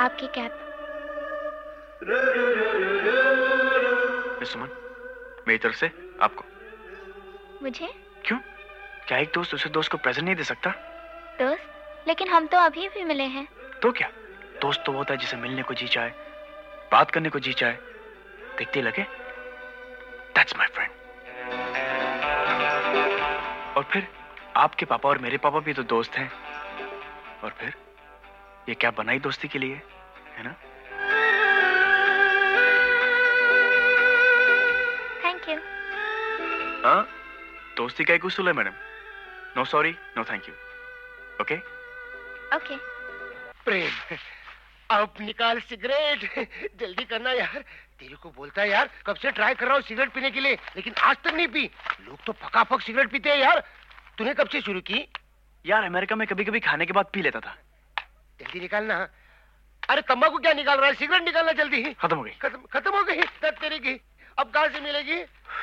आपकी कैप। सुमन, मेरी तरफ से आपको। मुझे? क्यों? क्या एक दोस्त दूसरे दोस्त को प्रेजेंट नहीं दे सकता? दोस्त? लेकिन हम तो अभी भी मिले हैं। तो क्या? दोस्त तो होता है जिसे मिलने को जी चाहे, बात करने को जी चाहे, देखते लगे दैट्स माय फ्रेंड। और फिर आपके पापा और मेरे पापा भी तो दोस्त हैं। और फिर ये क्या बनाई दोस्ती के लिए, है ना? Thank you. हाँ, दोस्ती का एक उसूल है madam, no sorry no thank you. Okay okay. Prem, अब निकाल सिगरेट, जल्दी करना यार। तेरे को बोलता है यार, कब से ट्राई कर रहा हूँ सिगरेट पीने के लिए, लेकिन आज तक नहीं पी। लोग तो फकाफक सिगरेट पीते हैं यार, तूने कब से शुरू की? यार अमेरिका में कभी कभी खाने के बाद पी लेता था। जल्दी निकालना। अरे तंबाकू क्या निकाल रहा है, सिगरेट निकालना जल्दी। खत्म हो गई। खत्म हो गई? तब तेरी की अब कहाँ से मिलेगी?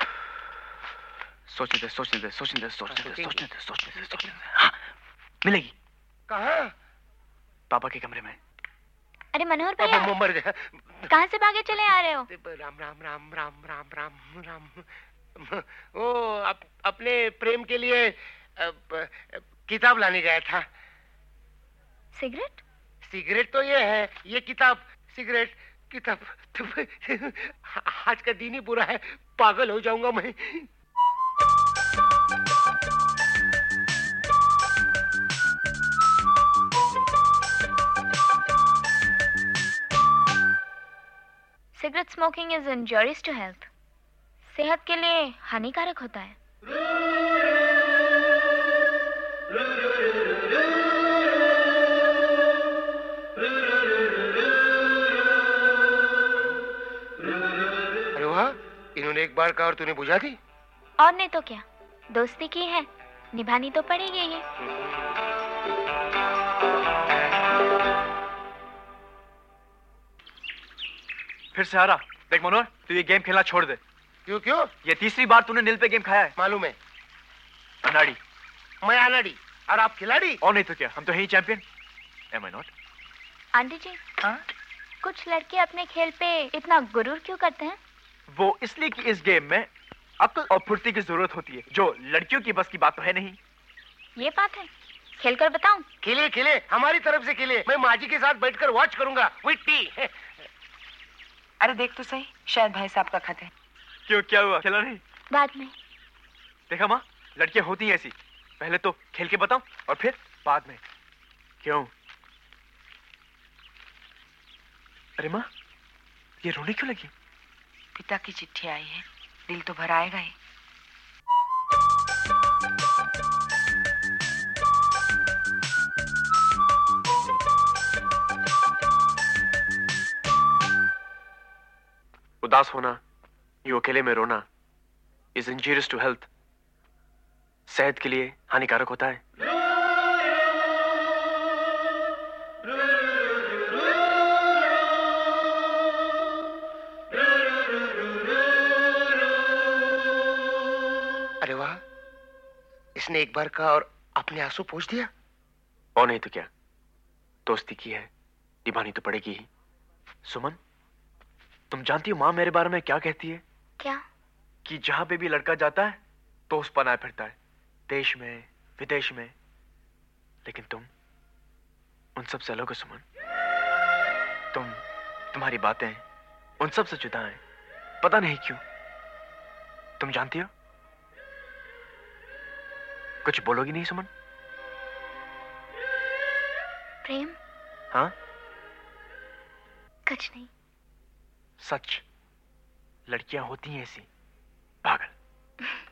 सोचने दे। हाँ, मिलेगी। कहाँ? पापा के कमरे में। अरे मनोहर भैया, मर गया। कहाँ से भागे चले आ रहे हो? राम राम राम राम राम राम राम। ओ अपने प्रेम के लिए किताब लाने गया था। सिगरेट? सिगरेट तो ये है, ये किताब। सिगरेट किताब। आज का दिन ही बुरा है, पागल हो जाऊंगा मैं। Cigarette smoking is injurious to health. सेहत के लिए हानिकारक होता है। अरे वाह, इन्होंने एक बार कहा और तूने बुझा दी। और नहीं तो क्या, दोस्ती की है, निभानी तो पड़ेगी ही। फिर से हारा। देख मनोहर, तू ये गेम खेलना छोड़ दे। क्यों? ये तीसरी बार तूने नील पे गेम खाया है। मालूम है। अनाड़ी। मैं अनाड़ी और आप खिलाड़ी। और नहीं तो क्या, हम तो हैं ही champion. Am I not? Aunty ji, हाँ? कुछ लड़के अपने खेल पे इतना गुरूर क्यों करते हैं? वो इसलिए कि इस गेम में अक्ल और फुर्ती की जरूरत होती है, जो लड़कियों की बस की बात तो है नहीं। ये बात है, खेलकर बताऊं? खेले, हमारी तरफ से खेले। मैं माँ जी के साथ बैठकर वॉच करूंगा विथ टी। अरे देख तो सही, शायद भाई साहब का खत है। क्यों, क्या हुआ? खेला नहीं? बाद में। देखा माँ, लड़कियां होती हैं ऐसी, पहले तो खेल के बताऊं और फिर बाद में। क्यों? अरे माँ, ये रोने क्यों लगी? पिता की चिट्ठी आई है, दिल तो भर आएगा ही। उदास होना, यूं अकेले में रोना इज इंजurious टू हेल्थ। सेहत के लिए हानिकारक होता है। अरे वाह, इसने एक बार कहा और अपने आंसू पोंछ दिया। और नहीं तो क्या, दोस्ती की है, निभानी तो पड़ेगी ही। सुमन, तुम जानती हो माँ मेरे बारे में क्या कहती है? क्या? कि जहां पे भी लड़का जाता है दोस्त बनाए फिरता है, देश में विदेश में। लेकिन तुम उन सब से अलग हो सुमन। तुम्हारी बातें उन सब से जुदा हैं, पता नहीं क्यों। तुम जानती हो? कुछ बोलोगी नहीं सुमन? प्रेम? हाँ? कुछ नहीं। सच, लड़कियां होती हैं ऐसी, पागल।